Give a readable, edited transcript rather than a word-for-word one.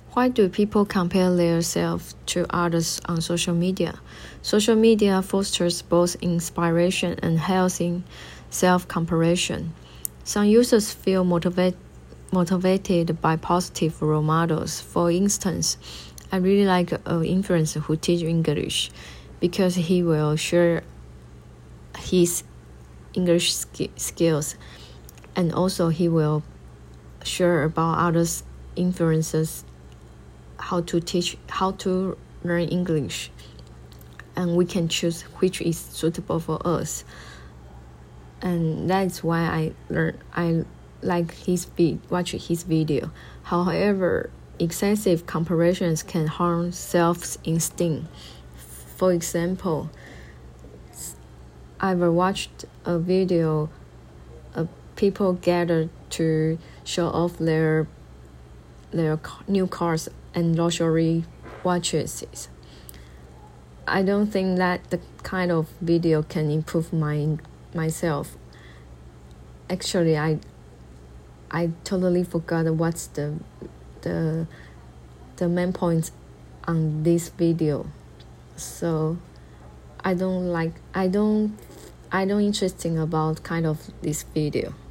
Why do people compare themselves to others on social media? Social media fosters both inspiration and healthy self-comparison. Some users feel motivated by positive role models. For instance, I really like an influencer who teaches English because he will share his English skills, and also he will share about others influencers how to learn English, and we can choose which is suitable for us. And that's why I like watch his video. However, excessive comparisons can harm self-esteem. For example, I've watched a video of people gathered to show off their new cars and luxury watches. I don't think that the kind of video can improve myself. Actually, I totally forgot what's the main point on this video. So I don't interesting about kind of this video.